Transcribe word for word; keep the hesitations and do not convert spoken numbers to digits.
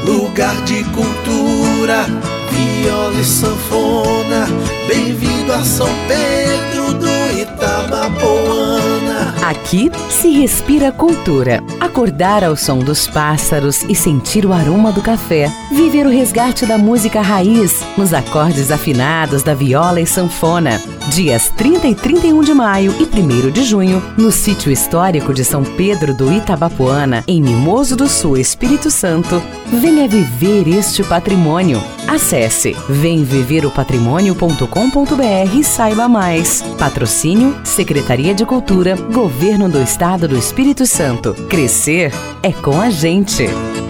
lugar de cultura, viola e sanfona. Bem-vindo a São Pedro do Itabapoana. Aqui se respira cultura. Acordar ao som dos pássaros e sentir o aroma do café. Viver o resgate da música raiz nos acordes afinados da viola e sanfona. Dias trinta e trinta e um de maio e primeiro de junho, no sítio histórico de São Pedro do Itabapoana, em Mimoso do Sul, Espírito Santo. Venha viver este patrimônio. Acesse vem viver o patrimônio ponto com ponto br e saiba mais. Patrocínio Secretaria de Cultura, Governo do Estado do Espírito Santo. Crescer é com a gente.